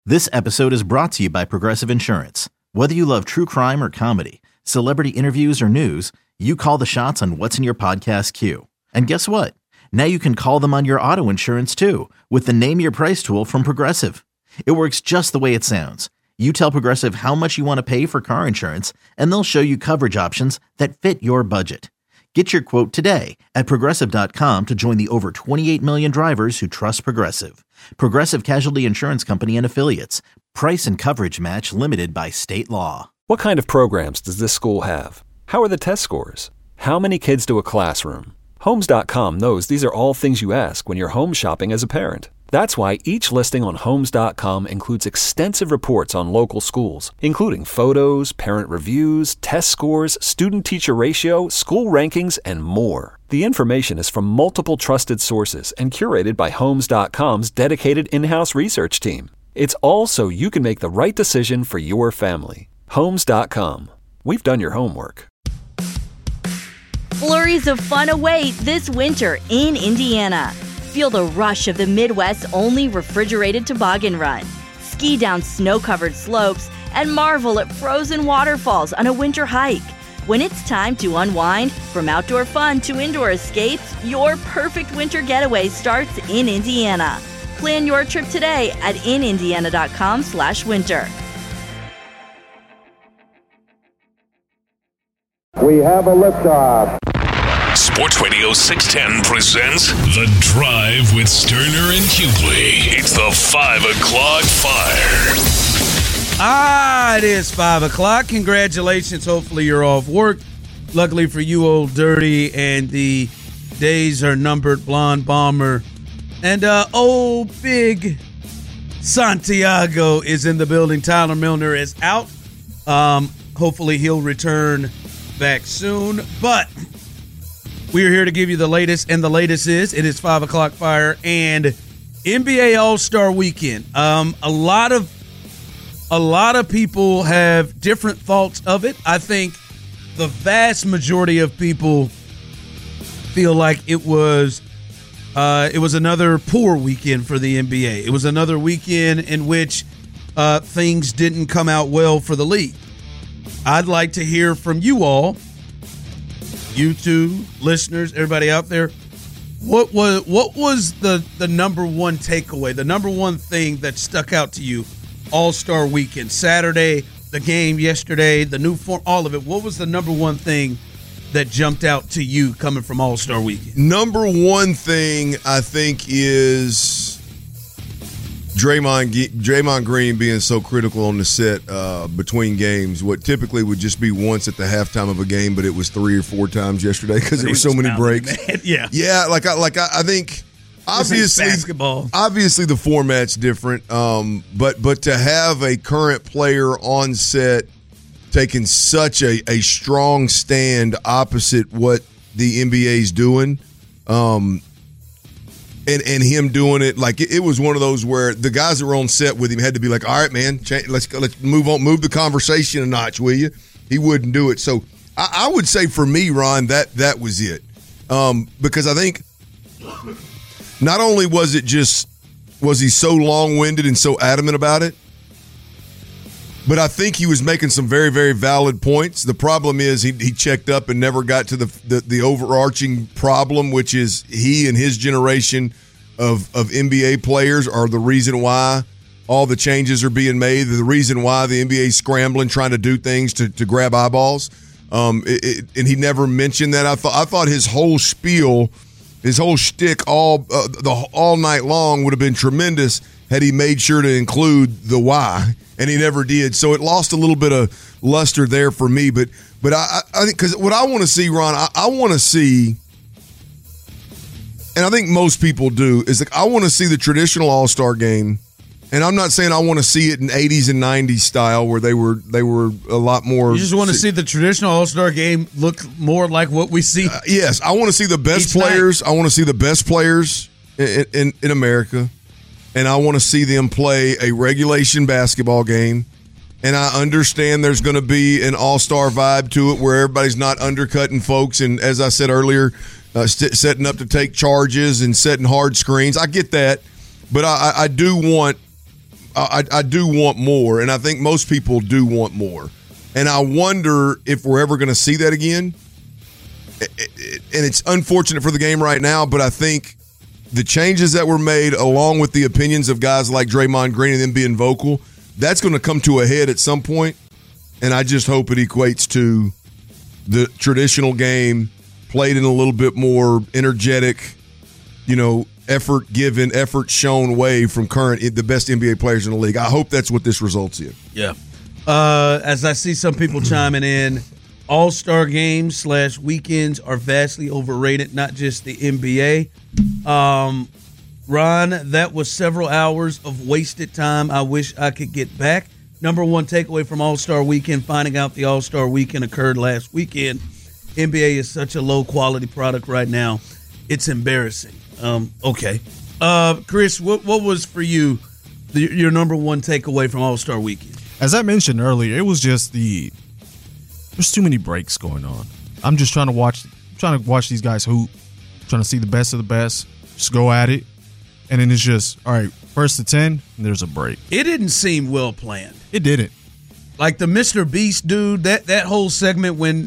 This episode is brought to you by Progressive Insurance. Whether you love true crime or comedy, celebrity interviews or news, you call the shots on what's in your podcast queue. And guess what? Now you can call them on your auto insurance too with the Name Your Price tool from Progressive. It works just the way it sounds. You tell Progressive how much you want to pay for car insurance, and they'll show you coverage options that fit your budget. Get your quote today at Progressive.com to join the over 28 million drivers who trust Progressive. Progressive Casualty Insurance Company and Affiliates. Price and coverage match limited by state law. What kind of programs does this school have? How are the test scores? How many kids to a classroom? Homes.com knows these are all things you ask when you're home shopping as a parent. That's why each listing on Homes.com includes extensive reports on local schools, including photos, parent reviews, test scores, student-teacher ratio, school rankings, and more. The information is from multiple trusted sources and curated by Homes.com's dedicated in-house research team. It's all so you can make the right decision for your family. Homes.com. We've done your homework. Flurries of fun await this winter in Indiana. Feel the rush of the Midwest's only refrigerated toboggan run. Ski down snow-covered slopes and marvel at frozen waterfalls on a winter hike. When it's time to unwind, from outdoor fun to indoor escapes, your perfect winter getaway starts in Indiana. Plan your trip today at inindiana.com/winter. We have a liftoff. Sports Radio 610 presents The Drive with Sterner and Hughley. It's the 5 o'clock fire. It is 5 o'clock. Congratulations. Hopefully you're off work. Luckily for you, Old Dirty, and the days are numbered. Blonde Bomber and old Big Santiago is in the building. Tyler Milner is out. Hopefully he'll return back soon. But we are here to give you the latest, and the latest is it is 5 o'clock fire and NBA All-Star Weekend. A lot of people have different thoughts of it. I think the vast majority of people feel like it was another poor weekend for the NBA. It was another weekend in which things didn't come out well for the league. I'd like to hear from you all. You two, listeners, everybody out there, what was the number one takeaway, the number one thing that stuck out to you All-Star Weekend, Saturday, the game yesterday, the new form, all of it? What was the number one thing that jumped out to you coming from All-Star Weekend? Number one thing, I think, is Draymond Green being so critical on the set between games. What typically would just be once at the halftime of a game, but it was 3 or 4 times yesterday because there were so many breaks. Yeah. Like I think obviously the format's different. But to have a current player on set taking such a strong stand opposite what the NBA's doing. And him doing it, like it was one of those where the guys that were on set with him had to be like, all right, man, let's move on, move the conversation a notch, will you? He wouldn't do it. So I would say for me, Ron, that was it. Because I think not only was he so long-winded and so adamant about it, but I think he was making some very, very valid points. The problem is he checked up and never got to the overarching problem, which is he and his generation of NBA players are the reason why all the changes are being made, the reason why the NBA is scrambling, trying to do things to grab eyeballs. And he never mentioned that. I thought his whole spiel, his whole shtick all night long would have been tremendous had he made sure to include the why. And he never did. So it lost a little bit of luster there for me. But I think because what I want to see, Ron, I want to see, and I think most people do, is like I want to see the traditional All-Star game. And I'm not saying I want to see it in 80s and 90s style where they were a lot more. You just want to see the traditional All-Star game look more like what we see. Yes, I want to see the best players. Night. I want to see the best players in America. And I want to see them play a regulation basketball game. And I understand there's going to be an all-star vibe to it where everybody's not undercutting folks. And as I said earlier, setting up to take charges and setting hard screens. I get that. But I do want I do want more, and I think most people do want more. And I wonder if we're ever going to see that again. And it's unfortunate for the game right now, but I think the changes that were made, along with the opinions of guys like Draymond Green and them being vocal, that's going to come to a head at some point. And I just hope it equates to the traditional game played in a little bit more energetic, effort given, effort shown way from the best NBA players in the league. I hope that's what this results in. Yeah. As I see some people chiming in, All-Star games / weekends are vastly overrated, not just the NBA. Ron, that was several hours of wasted time I wish I could get back. Number one takeaway from All-Star Weekend, finding out the All-Star Weekend occurred last weekend. NBA is such a low-quality product right now. It's embarrassing. Okay. Chris, what was for you your number one takeaway from All-Star Weekend? As I mentioned earlier, it was just there's too many breaks going on. I'm just trying to watch these guys hoop, trying to see the best of the best, just go at it. And then it's just, all right, first to 10, and there's a break. It didn't seem well planned. It didn't. Like the Mr. Beast dude, that whole segment when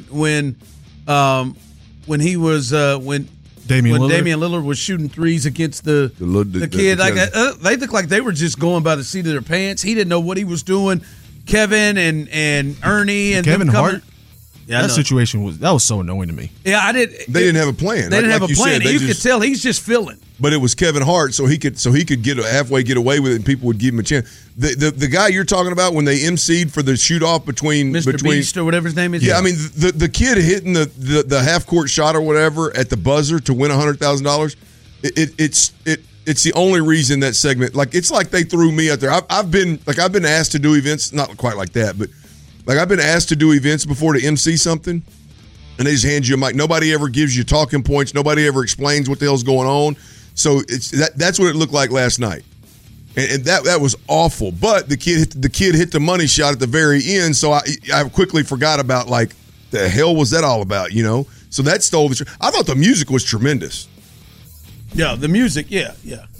he was when Damian Lillard was shooting threes against the kid, they looked like they were just going by the seat of their pants. He didn't know what he was doing. Kevin and Ernie and Kevin Hart. Yeah, that situation was so annoying to me. Yeah, I did. They didn't have a plan. They didn't have a plan. You could tell he's just feeling. But it was Kevin Hart, so he could get halfway get away with it, and people would give him a chance. The guy you're talking about when they emceed for the shoot off between Beast or whatever his name is. Yeah, I mean the kid hitting the half court shot or whatever at the buzzer to win $100,000. It's the only reason that segment, like, it's like they threw me out there. I've been asked to do events, not quite like that, but like I've been asked to do events before to MC something, and they just hand you a mic. Nobody ever gives you talking points. Nobody ever explains what the hell's going on. So that's what it looked like last night, and that was awful. But the kid hit the money shot at the very end, so I quickly forgot about, like, the hell was that all about, So that stole the. I thought the music was tremendous. Yeah, the music, yeah,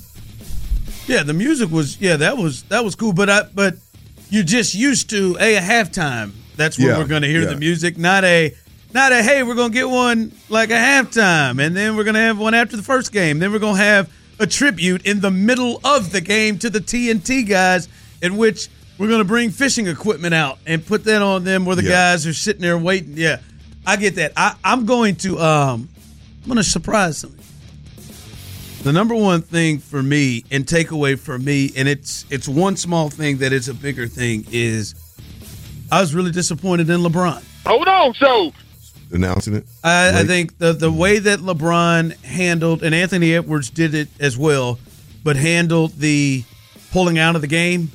the music was, that was cool. But you're just used to a halftime. That's where we're going to hear the music, not a hey, we're going to get one like a halftime, and then we're going to have one after the first game. Then we're going to have a tribute in the middle of the game to the TNT guys, in which we're going to bring fishing equipment out and put that on them where the guys are sitting there waiting. Yeah, I get that. I'm going to surprise them. The number one thing for me and takeaway for me, and it's one small thing that is a bigger thing, is I was really disappointed in LeBron. Hold on, so announcing it. I think the way that LeBron handled, and Anthony Edwards did it as well, but handled the pulling out of the game.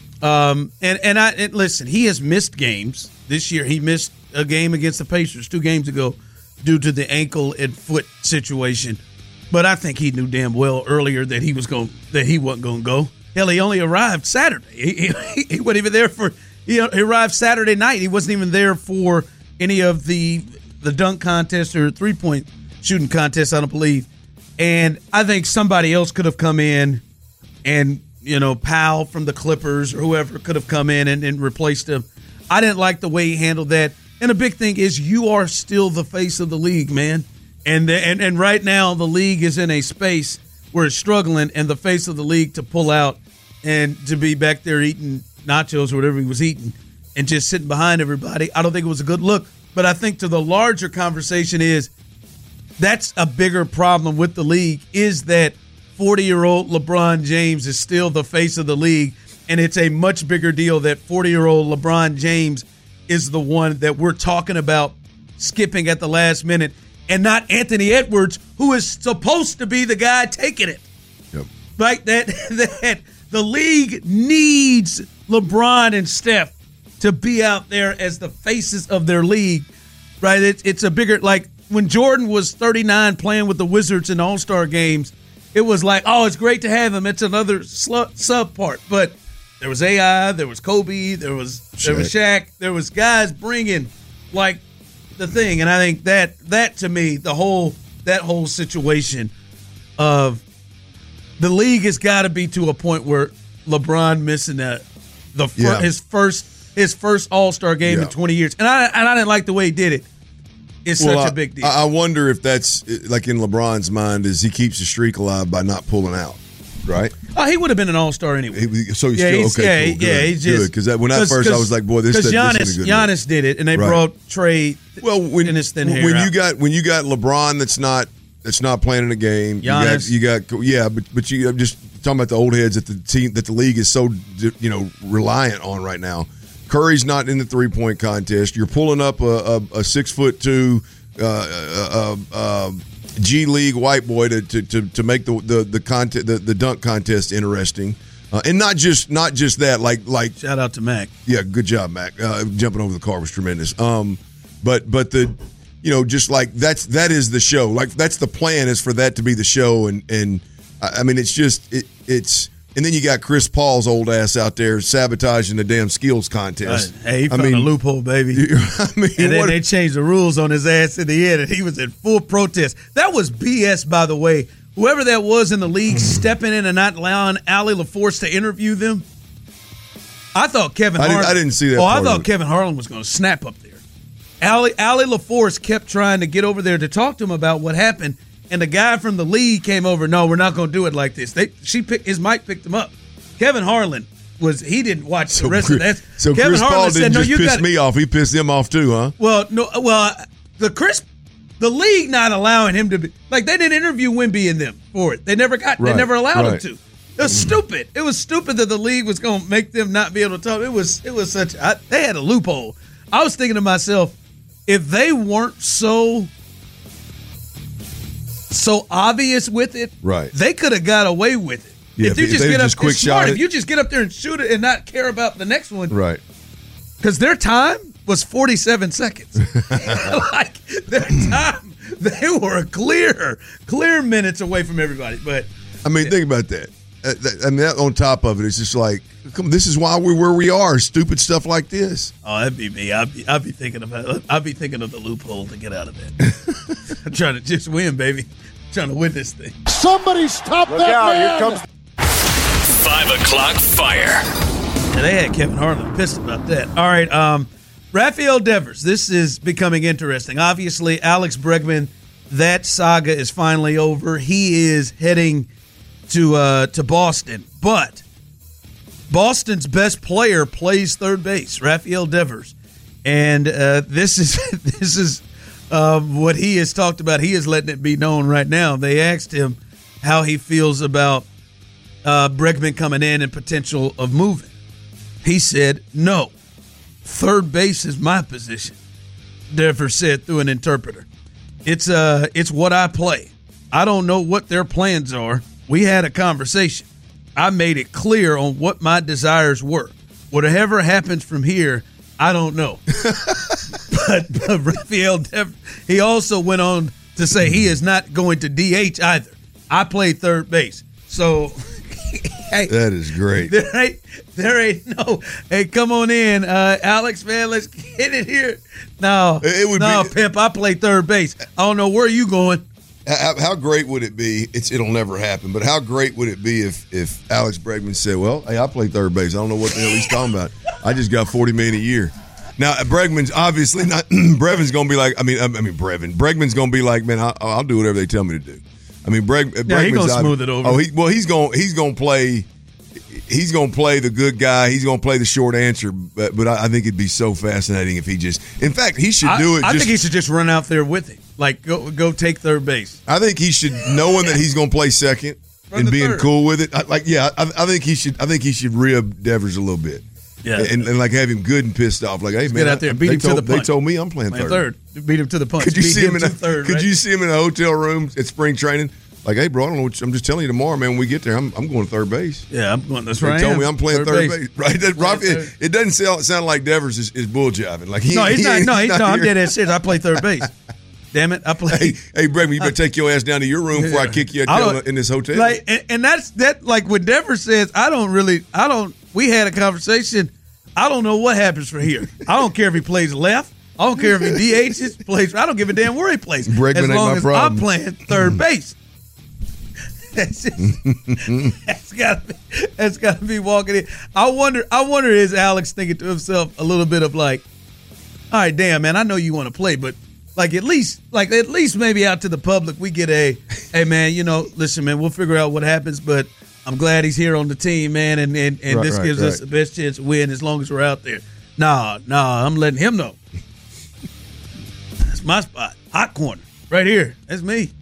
And listen, he has missed games this year. He missed a game against the Pacers 2 games ago due to the ankle and foot situation. But I think he knew damn well earlier that he wasn't going to go. Hell, he only arrived Saturday. He wasn't even there for. He arrived Saturday night. He wasn't even there for any of the dunk contest or 3-point shooting contest, I don't believe. And I think somebody else could have come in, and Powell from the Clippers or whoever could have come in and replaced him. I didn't like the way he handled that. And the big thing is, you are still the face of the league, man. And right now the league is in a space where it's struggling, and the face of the league to pull out and to be back there eating nachos or whatever he was eating and just sitting behind everybody, I don't think it was a good look. But I think to the larger conversation is that's a bigger problem with the league, is that 40-year-old LeBron James is still the face of the league, and it's a much bigger deal that 40-year-old LeBron James is the one that we're talking about skipping at the last minute, and not Anthony Edwards, who is supposed to be the guy taking it. Yep. Like that the league needs LeBron and Steph to be out there as the faces of their league, right? It's a bigger, like when Jordan was 39 playing with the Wizards in All-Star games, it was like, oh, it's great to have him. It's another sub part. But there was AI, there was Kobe, there was Shaq, there was guys bringing like the thing. And I think that to me, that whole situation of the league has got to be to a point where LeBron missing his first All-Star game in 20 years, and I didn't like the way he did it. It's such a big deal. I wonder if that's like in LeBron's mind, is he keeps the streak alive by not pulling out, right? Oh, he would have been an All-Star anyway. So he's still okay. Cool, he's just because when I first I was like, boy, this is a good Giannis did it, and they brought Trey. Well, in his thin hair. When you got LeBron, that's not playing in a game. Giannis. But I'm just talking about the old heads that the league is so reliant on right now. Curry's not in the 3-point contest. You're pulling up a 6'2" G League white boy to make the dunk contest interesting, and not just that. Like shout out to Mac. Yeah, good job, Mac. Jumping over the car was tremendous. But the just like that is the show. Like that's the plan, is for that to be the show, and I mean it's. And then you got Chris Paul's old ass out there sabotaging the damn skills contest. Hey, he found a loophole, baby. And then they changed the rules on his ass in the end, and he was in full protest. That was BS, by the way. Whoever that was in the league stepping in and not allowing Allie LaForce to interview them. I thought Kevin Harlan. I didn't see that. I thought Kevin Harlan was going to snap up there. Allie LaForce kept trying to get over there to talk to him about what happened. And the guy from the league came over. No, we're not going to do it like this. His mic picked him up. Kevin Harlan he didn't watch the rest of that. So Kevin Chris Harlan Paul didn't said, just piss me off. He pissed him off too, huh? Well, no. Well, the league not allowing him to be like they didn't interview Wemby and them for it. They never allowed him to. It was stupid. It was stupid that the league was going to make them not be able to talk. It was such. They had a loophole. I was thinking to myself, if they weren't so obvious with it, right? They could have got away with it. Yeah, if you just get up, quick shot if you just get up there and shoot it and not care about the next one, right? Because their time was 47 seconds. Like their time, they were clear minutes away from everybody. But I mean, think about that. I mean, that on top of it, it's just like, this is why we're where we are. Stupid stuff like this. Oh, that'd be me. I'd be thinking of the loophole to get out of that. I'm trying to just win, baby. I'm trying to win this thing. Somebody stop that man! Here comes 5 o'clock fire. And they had Kevin Harlan pissed about that. All right, Rafael Devers. This is becoming interesting. Obviously, Alex Bregman, that saga is finally over. He is heading to Boston, but Boston's best player plays third base, Rafael Devers, and this is what he has talked about. He is letting it be known right now. They asked him how he feels about Bregman coming in and potential of moving. He said, "No, third base is my position." Devers said through an interpreter, "It's what I play. I don't know what their plans are. We had a conversation. I made it clear on what my desires were. Whatever happens from here, I don't know." but Rafael Devers, he also went on to say he is not going to DH either. I play third base. So hey, that is great. There ain't no, hey, come on in, Alex, man, let's get it here. No, Pimp, I play third base. I don't know where you going. How great would it be? It'll never happen, but how great would it be if Alex Bregman said, "Well, hey, I play third base. I don't know what the hell he's talking about. I just got $40 million a year." Now, Bregman's obviously not. Bregman's going to be like, Bregman's going to be like, "Man, I'll do whatever they tell me to do." I mean, Bregman's he's going to smooth it over. Oh, he's going to play. He's going to play the good guy. He's going to play the short answer. But I think it'd be so fascinating if he just. In fact, he should do it. I think he should just run out there with him. Like, go take third base. I think he should, knowing that he's going to play second and being cool with it. I think he should. I think he should rib Devers a little bit. Yeah, and like have him good and pissed off. Like, hey, man, get out there and beat him to the punch. They told me I'm playing third. Beat him to the punch. Could you see him in third? Could you see him in a hotel room at spring training? Like, hey, bro, I don't know. I'm just telling you tomorrow, man. When we get there, I'm going to third base. Yeah, I'm going. That's right. They told me I'm playing third base. Right? It doesn't sound like Devers is bull jiving. Like he's not. No, I'm dead ass serious. I play third base. Damn it, I play. Hey, Bregman, you better take your ass down to your room before I kick you out in this hotel. Like, and that's that. Like when Devers says, I don't. We had a conversation. I don't know what happens from here. I don't care if he plays left. I don't care if he DHs, plays. I don't give a damn where he plays. Bregman as long ain't my as problem. I'm playing third base. That's got to be walking in. I wonder is Alex thinking to himself a little bit of like, all right, damn, man, I know you want to play, but like at least maybe out to the public we get hey, man, listen, man, we'll figure out what happens, but I'm glad he's here on the team, man, and this gives us the best chance to win as long as we're out there. Nah, I'm letting him know. That's my spot. Hot corner. Right here. That's me.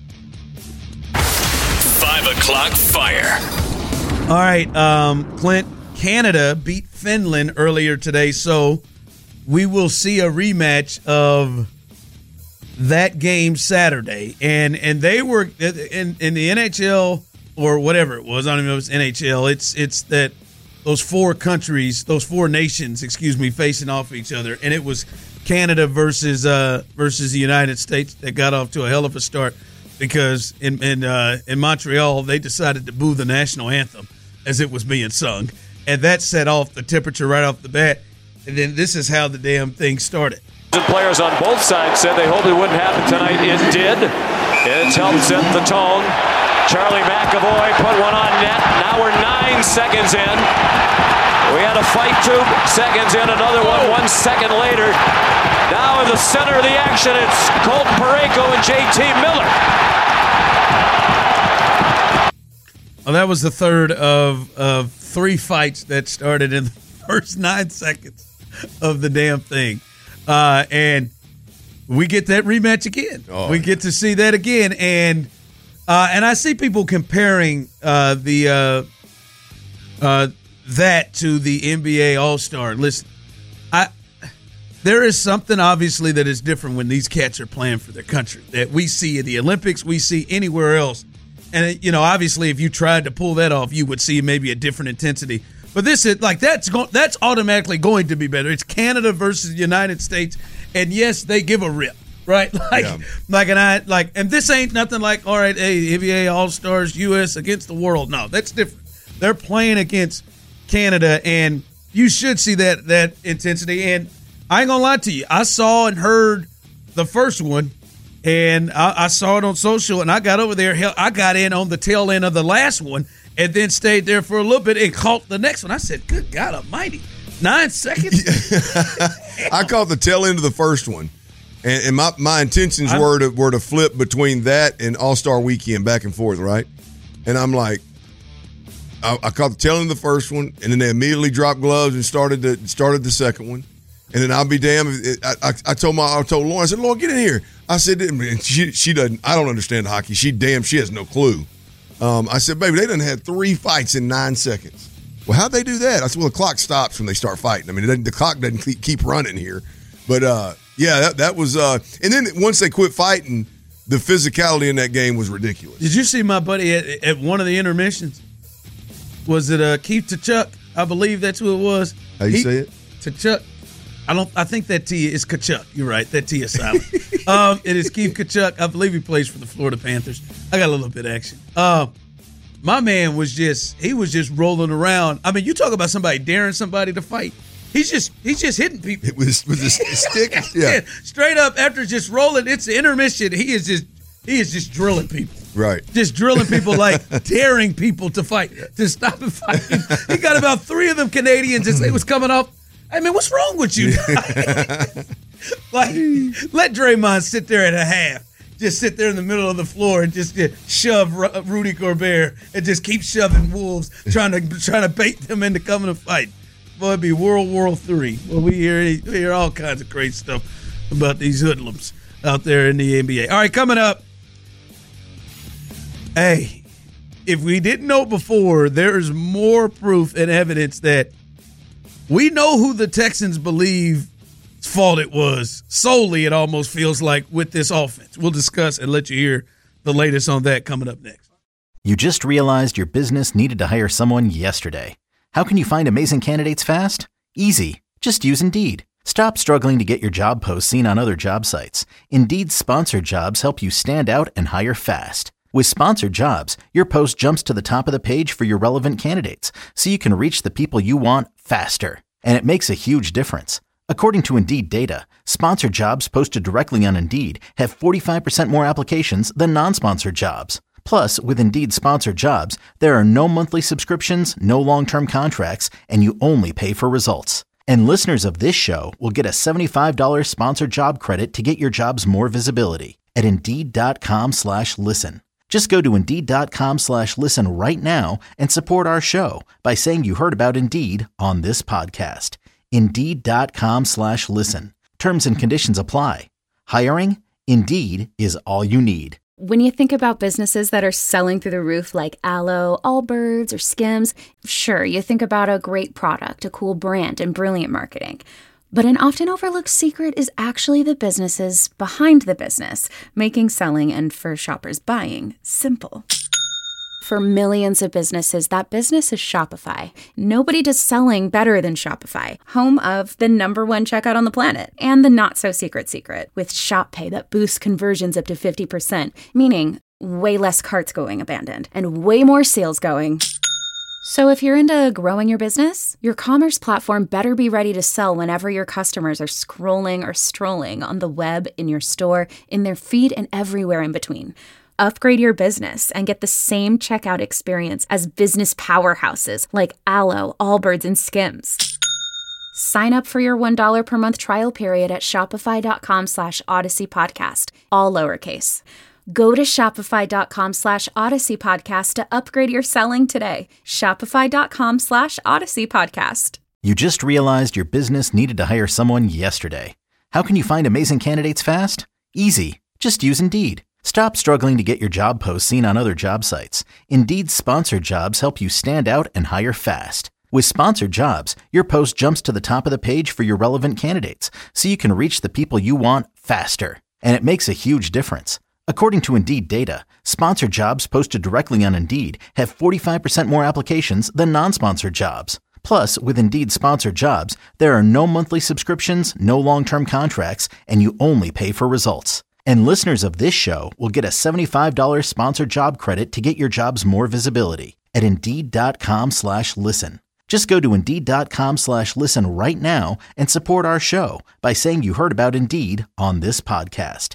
5 o'clock fire. All right, Clint, Canada beat Finland earlier today, so we will see a rematch of that game Saturday. And they were in the NHL or whatever it was. I don't even know if it's NHL. It's that those four nations, facing off each other. And it was Canada versus the United States that got off to a hell of a start because in Montreal they decided to boo the national anthem as it was being sung, and that set off the temperature right off the bat. And then this is how the damn thing started. The players on both sides said they hoped it wouldn't happen tonight. It did. It helped set the tone. Charlie McAvoy put one on net. Now we're 9 seconds in. We had a fight 2 seconds in, another one 1 second later. Now in the center of the action, it's Colton Parayko and JT Miller. Well, that was the third of 3 fights that started in the first 9 seconds of the damn thing. And we get that rematch again. We get to see that again. And I see people comparing that to the NBA All-Star. Listen, there is something obviously that is different when these cats are playing for their country that we see in the Olympics, we see anywhere else. And, obviously if you tried to pull that off, you would see maybe a different intensity. But this is like that's automatically going to be better. It's Canada versus the United States, and yes, they give a rip, right? And this ain't nothing like, all right, hey, NBA All-Stars, U.S. against the world. No, that's different. They're playing against Canada, and you should see that intensity. And I ain't gonna lie to you, I saw and heard the first one, and I saw it on social, and I got over there. Hell, I got in on the tail end of the last one. And then stayed there for a little bit and caught the next one. I said, good God almighty, 9 seconds? I caught the tail end of the first one. And my intentions were to flip between that and All-Star Weekend back and forth, right? And I'm like, I caught the tail end of the first one, and then they immediately dropped gloves and started the second one. And then I'll be damned. I told Lauren, I said, Lauren, get in here. I said, she doesn't, I don't understand hockey. She has no clue. I said, baby, they done had 3 fights in 9 seconds. Well, how'd they do that? I said, well, the clock stops when they start fighting. I mean, the clock doesn't keep running here. But, that was and then once they quit fighting, the physicality in that game was ridiculous. Did you see my buddy at one of the intermissions? Was it Keith Tkachuk? I believe that's who it was. How you say it? Tkachuk. I think that T is Tkachuk. You're right. That T is silent. It is Keith Tkachuk. I believe he plays for the Florida Panthers. I got a little bit of action. My man was just rolling around. I mean, you talk about somebody daring somebody to fight. He's just hitting people. It was with a stick. Yeah. Straight up after just rolling. It's the intermission. He is just drilling people. Right. Just drilling people, like daring people to fight, to stop and fight. He got about 3 of them Canadians as they was coming off. I mean, what's wrong with you? Like, let Draymond sit there at a half. Just sit there in the middle of the floor and just shove Rudy Gobert and just keep shoving Wolves, trying to bait them into coming to fight. Boy, it'd be World War III. Well, we hear all kinds of crazy stuff about these hoodlums out there in the NBA. All right, coming up. Hey, if we didn't know before, there is more proof and evidence that we know who the Texans believe fault it was. Solely, it almost feels like, with this offense. We'll discuss and let you hear the latest on that coming up next. You just realized your business needed to hire someone yesterday. How can you find amazing candidates fast? Easy. Just use Indeed. Stop struggling to get your job posts seen on other job sites. Indeed's sponsored jobs help you stand out and hire fast. With sponsored jobs, your post jumps to the top of the page for your relevant candidates, so you can reach the people you want faster. And it makes a huge difference. According to Indeed data, sponsored jobs posted directly on Indeed have 45% more applications than non-sponsored jobs. Plus, with Indeed Sponsored Jobs, there are no monthly subscriptions, no long-term contracts, and you only pay for results. And listeners of this show will get a $75 sponsored job credit to get your jobs more visibility at Indeed.com/listen. Just go to Indeed.com/listen right now and support our show by saying you heard about Indeed on this podcast. Indeed.com/listen. Terms and conditions apply. Hiring? Indeed is all you need. When you think about businesses that are selling through the roof like Aloe, Allbirds, or Skims, sure, you think about a great product, a cool brand, and brilliant marketing. But an often overlooked secret is actually the businesses behind the business, making selling and for shoppers buying simple. For millions of businesses, that business is Shopify. Nobody does selling better than Shopify, home of the #1 checkout on the planet and the not-so-secret secret with Shop Pay that boosts conversions up to 50%, meaning way less carts going abandoned and way more sales going. So if you're into growing your business, your commerce platform better be ready to sell whenever your customers are scrolling or strolling on the web, in your store, in their feed, and everywhere in between. Upgrade your business and get the same checkout experience as business powerhouses like Aloe, Allbirds, and Skims. Sign up for your $1 per month trial period at shopify.com/Odyssey Podcast, all lowercase. Go to shopify.com/Odyssey Podcast to upgrade your selling today. Shopify.com/Odyssey Podcast. You just realized your business needed to hire someone yesterday. How can you find amazing candidates fast? Easy. Just use Indeed. Stop struggling to get your job posts seen on other job sites. Indeed's Sponsored Jobs help you stand out and hire fast. With Sponsored Jobs, your post jumps to the top of the page for your relevant candidates, so you can reach the people you want faster. And it makes a huge difference. According to Indeed data, Sponsored Jobs posted directly on Indeed have 45% more applications than non-sponsored jobs. Plus, with Indeed Sponsored Jobs, there are no monthly subscriptions, no long-term contracts, and you only pay for results. And listeners of this show will get a $75 sponsored job credit to get your jobs more visibility at Indeed.com/listen. Just go to Indeed.com/listen right now and support our show by saying you heard about Indeed on this podcast.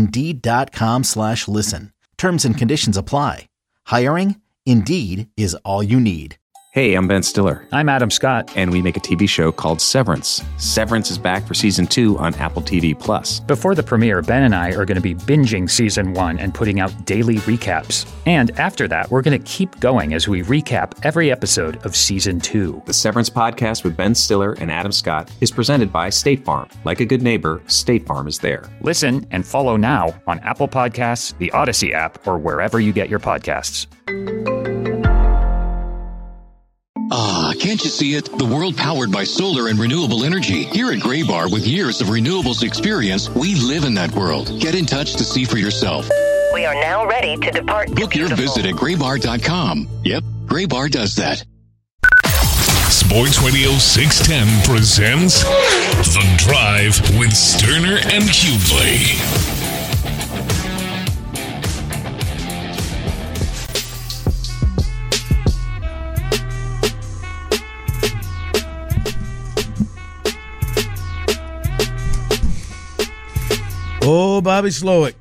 Indeed.com/listen. Terms and conditions apply. Hiring? Indeed is all you need. Hey, I'm Ben Stiller. I'm Adam Scott. And we make a TV show called Severance. Severance is back for season 2 on Apple TV+. Before the premiere, Ben and I are going to be binging season 1 and putting out daily recaps. And after that, we're going to keep going as we recap every episode of season 2. The Severance podcast with Ben Stiller and Adam Scott is presented by State Farm. Like a good neighbor, State Farm is there. Listen and follow now on Apple Podcasts, the Odyssey app, or wherever you get your podcasts. Ah, can't you see it? The world powered by solar and renewable energy. Here at Graybar, with years of renewables experience, we live in that world. Get in touch to see for yourself. We are now ready to depart. Book your visit at graybar.com. Yep, Graybar does that. Sports Radio 610 presents The Drive with Sterner and Hughley. Oh, Bobby Slowick.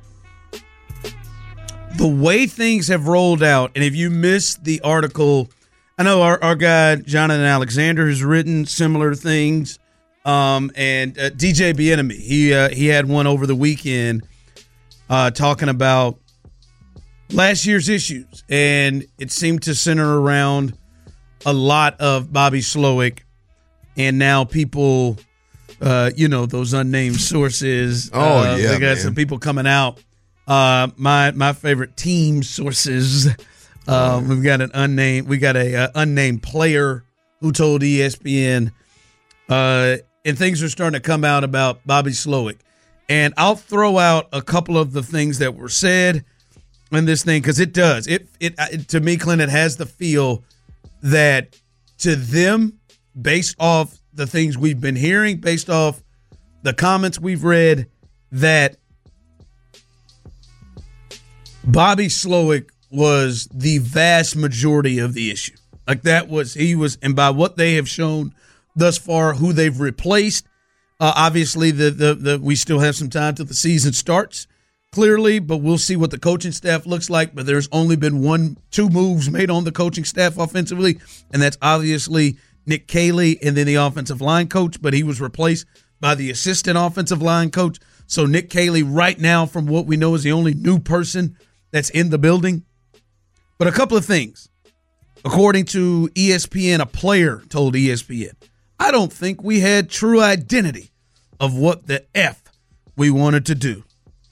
The way things have rolled out, and if you missed the article, I know our guy, Jonathan Alexander, has written similar things, and DJ Bieniemy, he had one over the weekend talking about last year's issues, and it seemed to center around a lot of Bobby Slowick, and now people... those unnamed sources. We got some people coming out. My favorite team sources. We've got a unnamed player who told ESPN, and things are starting to come out about Bobby Slowick. And I'll throw out a couple of the things that were said in this thing, because it does. It to me, Clint, it has the feel that to them, based off the things we've been hearing, based off the comments we've read, that Bobby Slowick was the vast majority of the issue. Like and by what they have shown thus far, who they've replaced, obviously we still have some time till the season starts, clearly, but we'll see what the coaching staff looks like. But there's only been 2 moves made on the coaching staff offensively, and that's obviously Nick Caley and then the offensive line coach, but he was replaced by the assistant offensive line coach. So Nick Caley right now, from what we know, is the only new person that's in the building. But a couple of things. According to ESPN, a player told ESPN, I don't think we had true identity of what the F we wanted to do.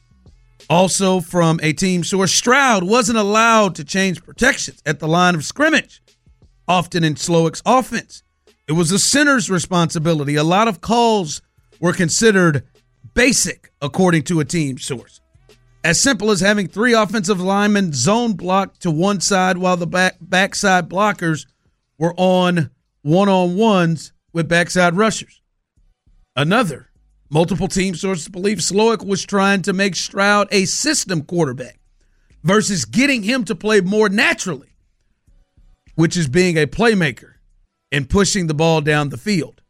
Also from a team source, Stroud wasn't allowed to change protections at the line of scrimmage, often in Slowick's offense. It was the center's responsibility. A lot of calls were considered basic, according to a team source. As simple as having 3 offensive linemen zone blocked to one side while the backside blockers were on one-on-ones with backside rushers. Another, multiple team sources believe Slowick was trying to make Stroud a system quarterback versus getting him to play more naturally, which is being a playmaker and pushing the ball down the field.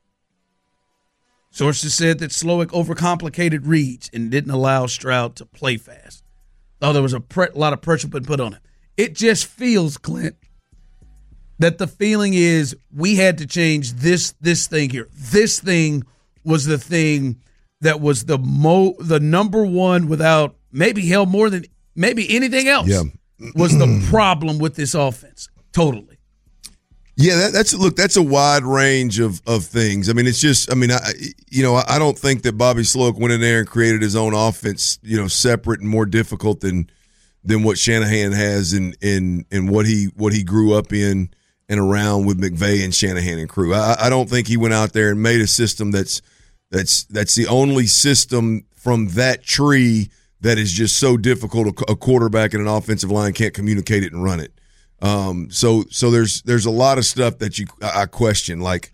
Sources said that Slowick overcomplicated reads and didn't allow Stroud to play fast. Though there was a lot of pressure put on him. It just feels, Clint, that the feeling is we had to change this thing here. This thing was the thing that was the number one, without maybe hell more than maybe anything else, was the problem with this offense. Totally. Yeah, that's a wide range of things. I mean, it's just, I don't think that Bobby Slowick went in there and created his own offense, separate and more difficult than what Shanahan has in what he grew up in and around with McVay and Shanahan and crew. I don't think he went out there and made a system that's the only system from that tree that is just so difficult a quarterback and an offensive line can't communicate it and run it. So there's a lot of stuff that I question, like,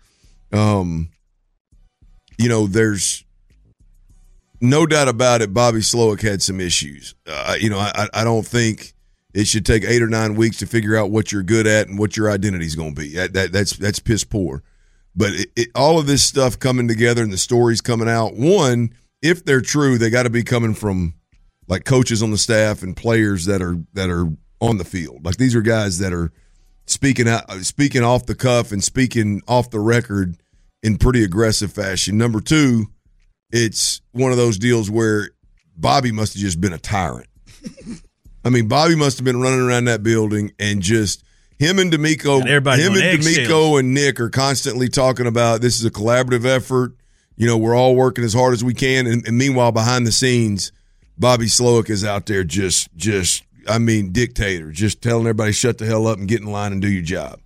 there's no doubt about it. Bobby Slowick had some issues. I don't think it should take 8 or 9 weeks to figure out what you're good at and what your identity is going to be. That's piss poor. But all of this stuff coming together and the stories coming out, one, if they're true, they got to be coming from like coaches on the staff and players that are on the field. Like, these are guys that are speaking off the cuff and speaking off the record in pretty aggressive fashion. Number 2, it's one of those deals where Bobby must have just been a tyrant. I mean, Bobby must have been running around that building and just him and D'Amico and Nick are constantly talking about this is a collaborative effort. We're all working as hard as we can. And meanwhile, behind the scenes, Bobby Slowick is out there just dictator, just telling everybody shut the hell up and get in line and do your job.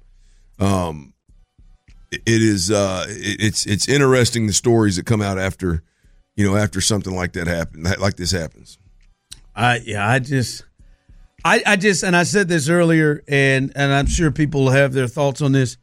It's interesting, the stories that come out after something like that like this happens. I said this earlier, and I'm sure people have their thoughts on this.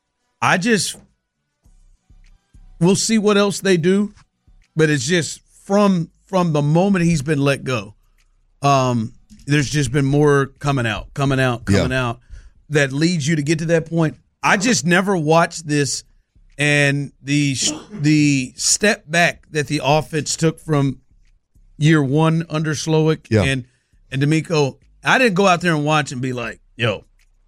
We'll see what else they do, but it's just from the moment he's been let go. There's just been more coming out that leads you to get to that point. I just never watched this, and the step back that the offense took from year 1 under Slowick and D'Amico. I didn't go out there and watch and be like, yo,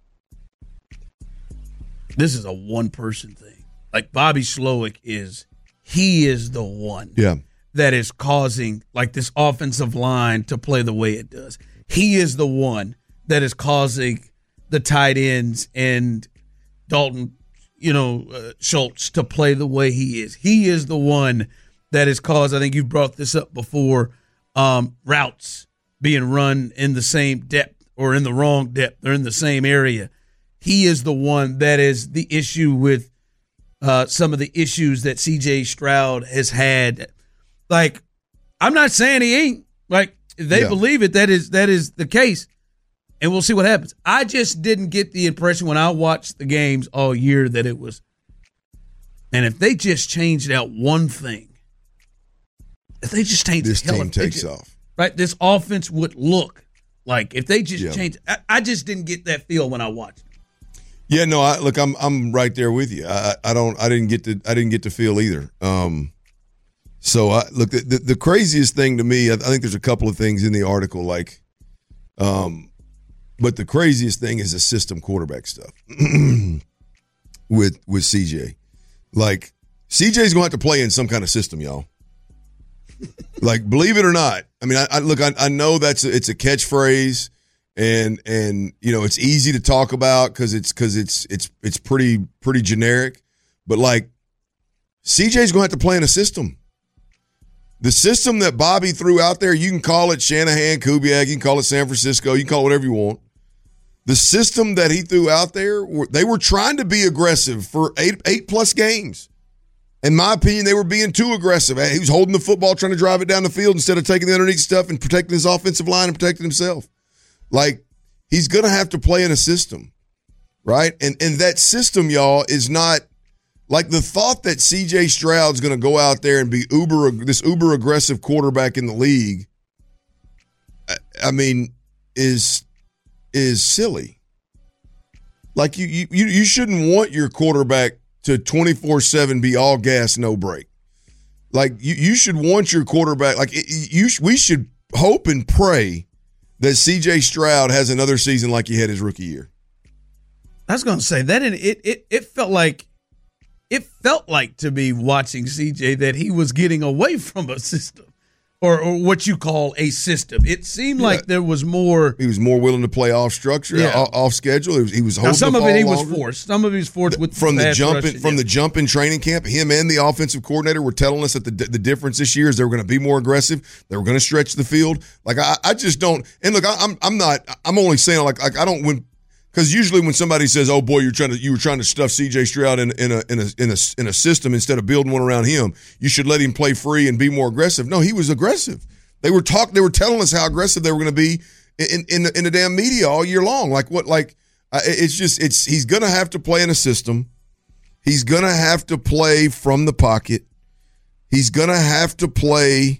this is a one-person thing. Like, Bobby Slowick is the one that is causing, like, this offensive line to play the way it does. He is the one that is causing the tight ends and Dalton, Schultz to play the way he is. He is the one that has caused, I think you've brought this up before, routes being run in the same depth or in the wrong depth. They're in the same area. He is the one that is the issue with some of the issues that C.J. Stroud has had. Like, I'm not saying he ain't. Like, if they believe it, that is the case, and we'll see what happens. I just didn't get the impression when I watched the games all year that it was. And if they just changed out one thing, if they just changed this team takes off, right? This offense would look like if they just changed. I just didn't get that feel when I watched. Yeah, no. I'm right there with you. I didn't get the feel either. So, look, the craziest thing to me, I think there's a couple of things in the article, like, but the craziest thing is the system quarterback stuff with CJ. Like, CJ's going to have to play in some kind of system, y'all. Like, believe it or not. I mean, I know it's a catchphrase, and you know it's easy to talk about because it's pretty generic, but like, CJ's going to have to play in a system. The system that Bobby threw out there, you can call it Shanahan, Kubiak, you can call it San Francisco, you can call it whatever you want. The system that he threw out there, they were trying to be aggressive for eight plus games. In my opinion, they were being too aggressive. He was holding the football, trying to drive it down the field instead of taking the underneath stuff and protecting his offensive line and protecting himself. Like, he's going to have to play in a system, right? And that system, y'all, is not – like the thought that C.J. Stroud's going to go out there and be this uber aggressive quarterback in the league, I mean, is silly. Like you shouldn't want your quarterback to 24/7 be all gas, no break. Like you should want your quarterback. Like we should hope and pray that C.J. Stroud has another season like he had his rookie year. I was going to say that it felt like. It felt like to me watching CJ that he was getting away from a system or what you call a system. It seemed like there was more. He was more willing to play off structure, off schedule. He was holding some the of ball it he longer. was forced. Some of it was forced from the jump in training camp. Him and the offensive coordinator were telling us that the difference this year is they were going to be more aggressive. They were going to stretch the field. Like I just don't. And look, I'm not. I'm only saying like I don't win. Because usually when somebody says, "Oh boy, you were trying to stuff C.J. Stroud in a system instead of building one around him," you should let him play free and be more aggressive. No, he was aggressive. They were telling us how aggressive they were going to be in the damn media all year long. Like what? Like he's going to have to play in a system. He's going to have to play from the pocket. He's going to have to play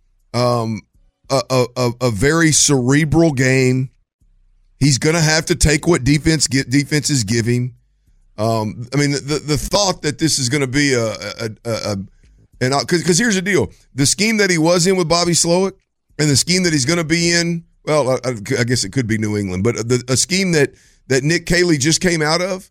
a very cerebral game. He's going to have to take what defenses give him. I mean, the thought that this is going to be because here's the deal: the scheme that he was in with Bobby Slowick and the scheme that he's going to be in. Well, I guess it could be New England, but a scheme that Nick Caley just came out of.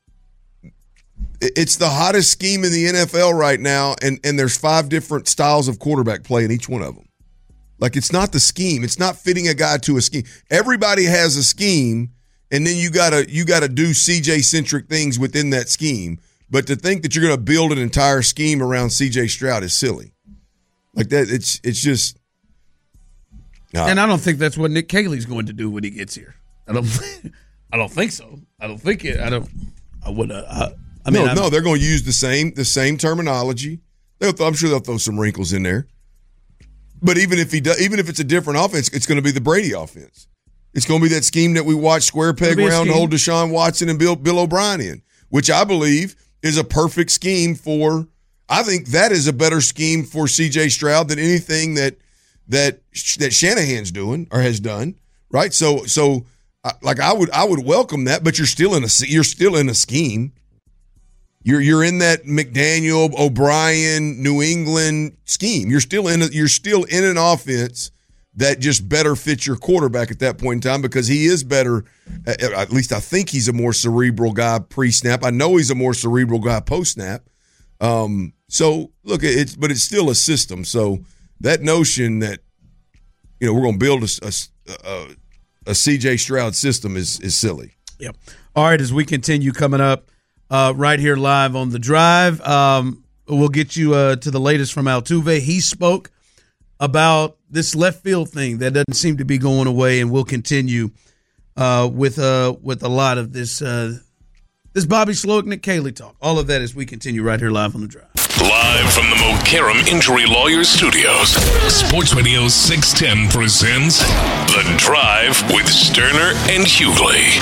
It's the hottest scheme in the NFL right now, and there's 5 different styles of quarterback play in each one of them. Like, it's not the scheme. It's not fitting a guy to a scheme. Everybody has a scheme, and then you gotta do CJ-centric things within that scheme. But to think that you're going to build an entire scheme around C.J. Stroud is silly. Like that, it's just. And I don't think that's what Nick Caley's going to do when he gets here. I don't think so. I don't think it. I would. No, they're going to use the same terminology. I'm sure they'll throw some wrinkles in there. But even if it's a different offense, it's going to be the Brady offense. It's going to be that scheme that we watched Square Peg Round Hole Deshaun Watson and Bill O'Brien in, which I believe is a perfect scheme for. I think that is a better scheme for C.J. Stroud than anything that Shanahan's doing or has done. Right, so like I would welcome that, but you're still in a scheme. You're in that McDaniel, O'Brien, New England scheme. You're still in an offense that just better fits your quarterback at that point in time because he is better. At least I think he's a more cerebral guy pre-snap. I know he's a more cerebral guy post-snap. So look, it's still a system. So that notion that we're going to build a C.J. Stroud system is silly. Yep. All right, as we continue coming up right here live on The Drive, we'll get you to the latest from Altuve. He spoke about this left field thing that doesn't seem to be going away, and we'll continue with a lot of this Bobby Slowick, Nick Caley talk. All of that as we continue right here live on The Drive. Live from the Mokaram Injury Lawyers Studios, Sports Radio 610 presents The Drive with Sterner and Hughley.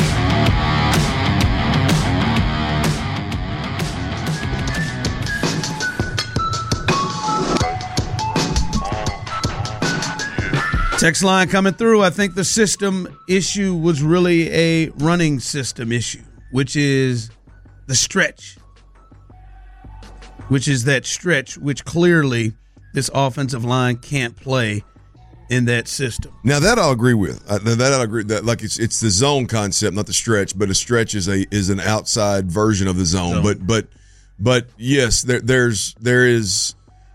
Text line coming through. I think the system issue was really a running system issue, which is the stretch. Which is that stretch, which clearly this offensive line can't play in that system. Now that I'll agree with. That I'll agree that like it's the zone concept, not the stretch. But a stretch is an outside version of the zone. But yes, there is.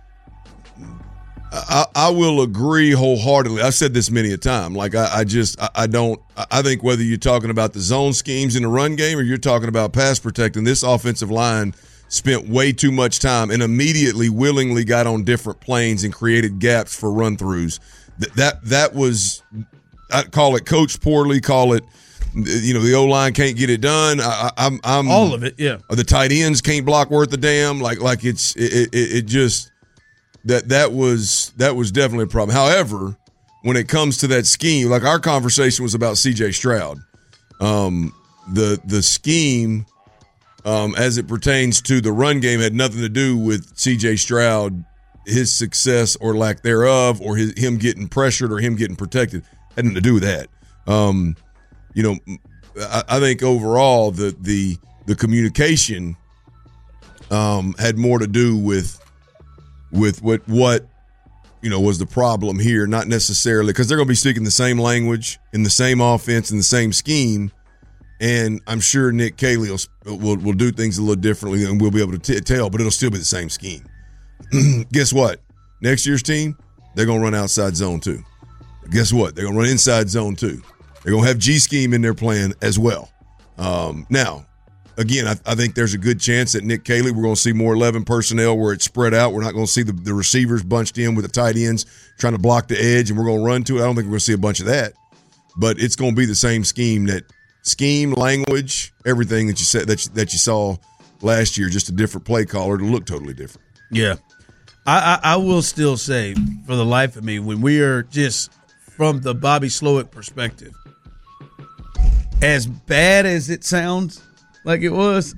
I will agree wholeheartedly. I've said this many a time. Like I think whether you're talking about the zone schemes in the run game or you're talking about pass protecting, this offensive line spent way too much time and immediately willingly got on different planes and created gaps for run throughs. That was, I call it coached poorly, call it, the O-line can't get it done. I'm all of it, yeah. The tight ends can't block worth a damn. Like it just. That was definitely a problem. However, when it comes to that scheme, like our conversation was about C.J. Stroud, the scheme as it pertains to the run game had nothing to do with C.J. Stroud, his success or lack thereof, or him getting pressured or him getting protected. Had nothing to do with that. I think overall the communication had more to do with what was the problem here, not necessarily because they're going to be speaking the same language in the same offense in the same scheme, and I'm sure Nick Caley will do things a little differently and we'll be able to tell, but it'll still be the same scheme. Guess what? Next year's team, they're going to run outside zone too. Guess what? They're going to run inside zone too. They're going to have G scheme in their plan as well. Now, again, I think there's a good chance that Nick Caley, we're going to see more 11 personnel where it's spread out. We're not going to see the receivers bunched in with the tight ends trying to block the edge, and we're going to run to it. I don't think we're going to see a bunch of that. But it's going to be the same scheme, language, everything that you said that you saw last year, just a different play caller to look totally different. Yeah. I will still say, for the life of me, when we are just from the Bobby Slowick perspective, as bad as it sounds like it was,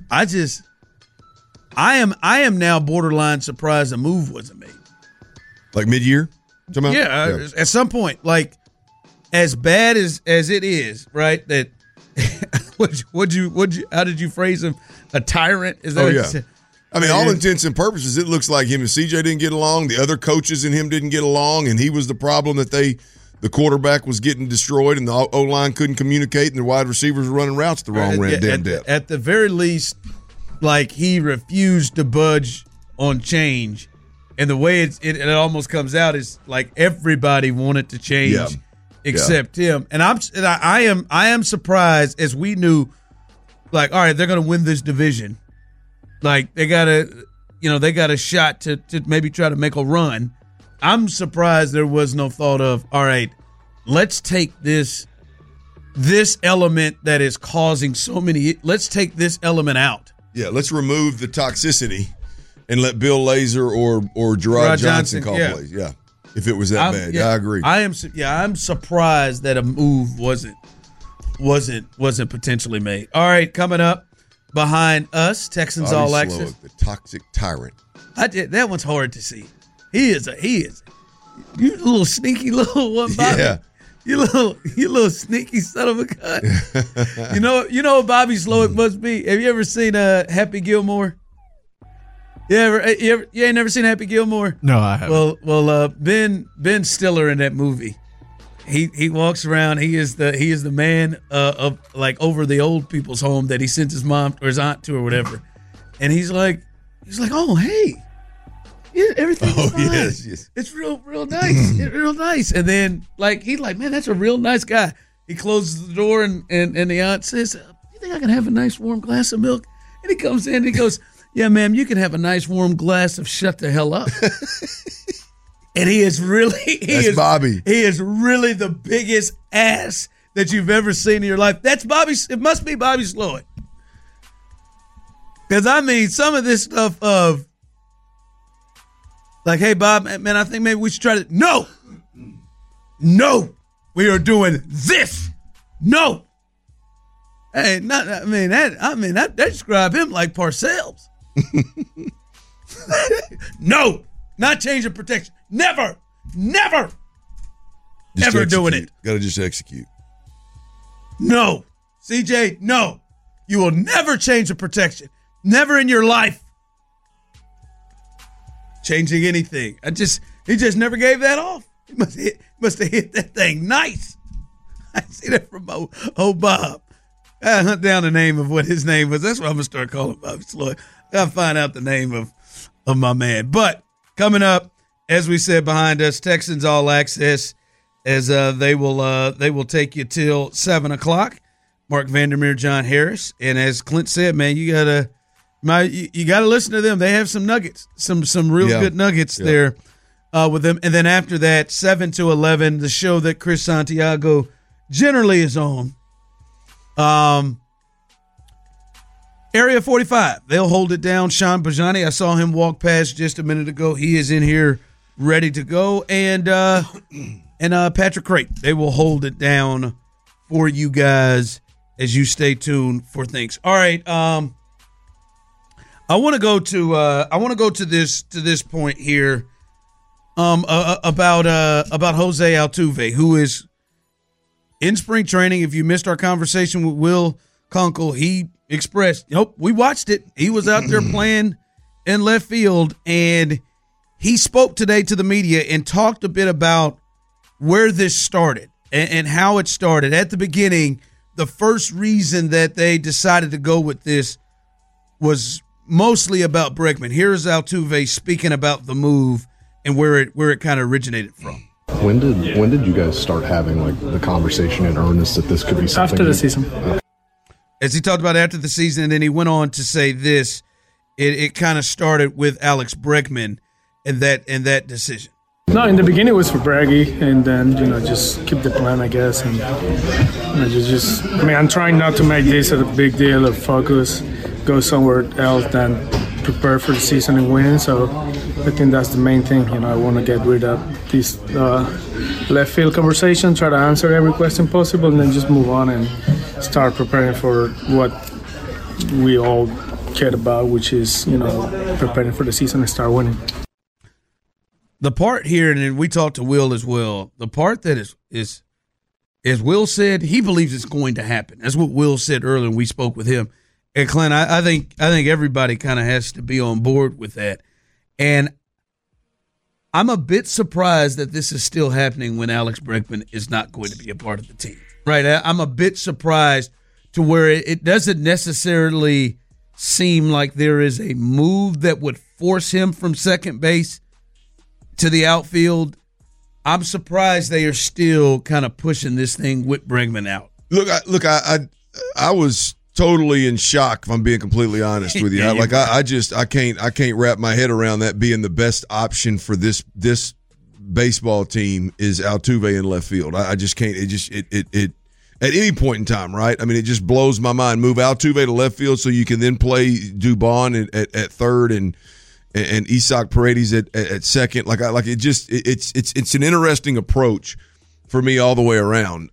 I am now borderline surprised a move wasn't made. Like mid-year? Yeah, at some point. Like, as bad as it is, right? That how did you phrase him? A tyrant? Is that what you said? I mean, all intents and purposes, it looks like him and CJ didn't get along. The other coaches and him didn't get along, and he was the problem that the quarterback was getting destroyed, and the O-line couldn't communicate, and the wide receivers were running routes the wrong damn depth. At the very least, like, he refused to budge on change, and the way it almost comes out is like everybody wanted to change except him. And I am surprised, as we knew, like, all right, they're going to win this division. Like, they got a shot to maybe try to make a run. I'm surprised there was no thought of, all right, let's take this element that is causing so many, let's take this element out. Yeah, let's remove the toxicity and let Bill Lazor or Gerard Johnson call plays. Yeah, if it was that bad. Yeah, I agree. I'm surprised that a move wasn't potentially made. All right, coming up behind us, Texans Bobby All Access. Slowick, the toxic tyrant. That one's hard to see. He is. You little sneaky little one, Bobby. Yeah. You little sneaky son of a gun. You know what Bobby Slowick must be? Have you ever seen Happy Gilmore? You ain't never seen Happy Gilmore? No, I haven't. Well, Ben Stiller in that movie, he walks around. He is the man of, like, over the old people's home that he sent his mom or his aunt to or whatever, and he's like, oh, hey. Yeah, everything's fine. Yes. It's real nice. It's real nice. And then, like, he's like, man, that's a real nice guy. He closes the door, and the aunt says, you think I can have a nice warm glass of milk? And he comes in and he goes, yeah, ma'am, you can have a nice warm glass of shut the hell up. And that's Bobby. He is really the biggest ass that you've ever seen in your life. That's Bobby. It must be Bobby Slowick. Because, I mean, some of this stuff of, like, hey, Bob, man, I think maybe we should try to. No, we are doing this. No. Hey, that describe him like Parcells. No, not change of protection. Never, just ever doing it. Got to just execute. No, CJ, no. You will never change the protection. Never in your life. Changing anything. He just never gave that off. He must have hit that thing nice. I see that from Bob. I hunt down the name of what his name was. That's what I'm gonna start calling Bobby Sloy. Gotta find out the name of my man. But coming up, as we said behind us, Texans All Access, as they will take you till 7:00. Mark Vandermeer, John Harris, and as Clint said, man, you gotta listen to them. They have some nuggets, some real good nuggets there with them. And then after that, 7 to 11, the show that Chris Santiago generally is on. Area 45, they'll hold it down. Sean Bajani, I saw him walk past just a minute ago. He is in here ready to go. And Patrick Crate, they will hold it down for you guys as you stay tuned for things. All right, I want to go to this point here about Jose Altuve, who is in spring training. If you missed our conversation with Will Kunkel, he expressed, we watched it. He was out there playing in left field, and he spoke today to the media and talked a bit about where this started and how it started. At the beginning, the first reason that they decided to go with this was mostly about Bregman. Here's Altuve speaking about the move and where it kind of originated from. When did you guys start having the conversation in earnest that this could be something? After the season. As he talked about after the season, and then he went on to say this, it kind of started with Alex Bregman and that decision. No, in the beginning it was for Braggy, and then just keep the plan, I guess, and I'm trying not to make this a big deal or focus, go somewhere else than prepare for the season and win. So I think that's the main thing. I want to get rid of this left field conversation, try to answer every question possible, and then just move on and start preparing for what we all care about, which is preparing for the season and start winning. The part here, and we talked to Will as well, the part that is as Will said, he believes it's going to happen. That's what Will said earlier when we spoke with him. And Clint, I think everybody kind of has to be on board with that. And I'm a bit surprised that this is still happening when Alex Bregman is not going to be a part of the team. Right? I'm a bit surprised to where it doesn't necessarily seem like there is a move that would force him from second base to the outfield. I'm surprised they are still kind of pushing this thing with Bregman out. Look, I was totally in shock, if I'm being completely honest with you. I can't wrap my head around that being the best option for this baseball team is Altuve in left field. I just can't. It at any point in time, right? I mean, it just blows my mind. Move Altuve to left field so you can then play Dubon at third and Isaac Paredes at second. It's an interesting approach for me all the way around.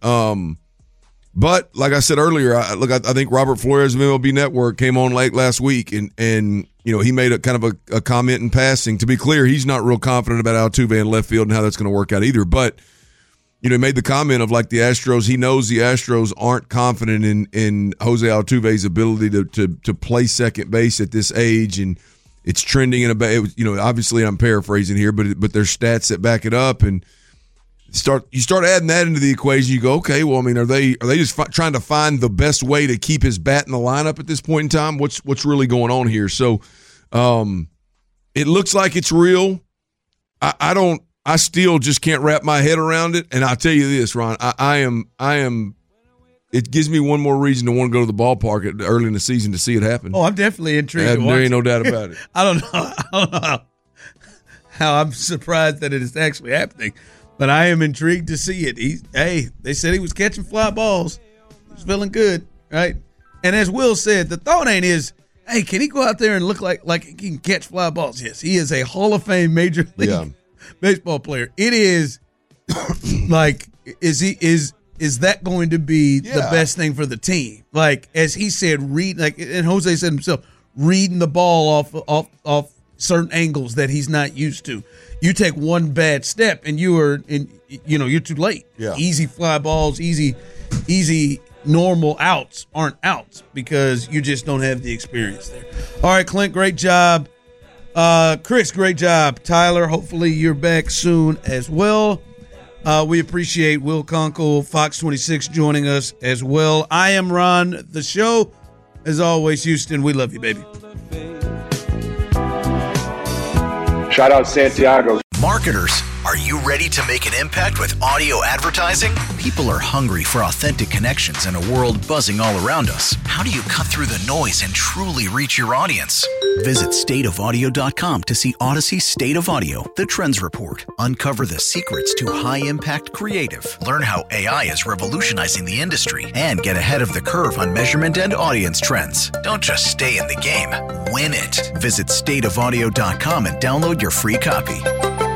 But like I said earlier, I think Robert Flores of MLB Network came on late last week and he made a kind of a comment in passing. To be clear, he's not real confident about Altuve in left field and how that's going to work out either. But he made the comment of the Astros. He knows the Astros aren't confident in Jose Altuve's ability to play second base at this age, and it's trending in obviously I'm paraphrasing here, but there's stats that back it up, and you start adding that into the equation. You go, okay, well, I mean, are they just trying to find the best way to keep his bat in the lineup at this point in time? What's really going on here? So, it looks like it's real. I still just can't wrap my head around it. And I'll tell you this, Ron, I am. It gives me one more reason to want to go to the ballpark early in the season to see it happen. Oh, I'm definitely intrigued. There ain't no doubt about it. I don't know how I'm surprised that it is actually happening, but I am intrigued to see it. They said he was catching fly balls. He was feeling good, right? And as Will said, the thought is, hey, can he go out there and look like he can catch fly balls? Yes, he is a Hall of Fame Major League baseball player. It is is that going to be the best thing for the team? Like, as he said, and Jose said himself, reading the ball off certain angles that he's not used to. You take one bad step and you're too late. Yeah. Easy fly balls, easy normal outs aren't outs because you just don't have the experience there. All right, Clint, great job. Chris, great job. Tyler, hopefully you're back soon as well. We appreciate Will Conkle, Fox 26, joining us as well. I am Ron, the show. As always, Houston, we love you, baby. Shout out Santiago. Marketers, are you ready to make an impact with audio advertising? People are hungry for authentic connections in a world buzzing all around us. How do you cut through the noise and truly reach your audience? Visit stateofaudio.com to see Odyssey State of Audio, the trends report. Uncover the secrets to high-impact creative. Learn how AI is revolutionizing the industry and get ahead of the curve on measurement and audience trends. Don't just stay in the game, win it. Visit stateofaudio.com and download your free copy.